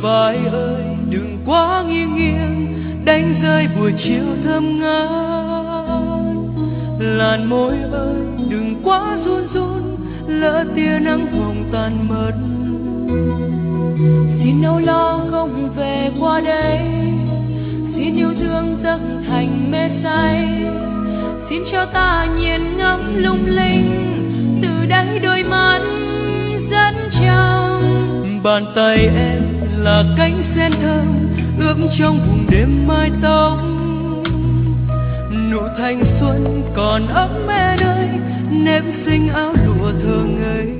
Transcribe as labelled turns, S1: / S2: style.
S1: vai ơi đừng quá nghiêng nghiêng, đánh rơi buổi chiều thơm ngát. Làn môi ơi đừng quá run run, lỡ tia nắng hồng tan mất. Xin âu lo không về qua đây, xin yêu thương dâng thành mê say. Xin cho ta nhìn ngắm lung linh, từ đáy đôi mắt dẫn trong. Bàn tay em là cánh sen thơm, ướp trong vùng đêm mai tóc. Nụ thanh xuân còn ấm em ơi, nếp xinh áo lụa thơ ngây.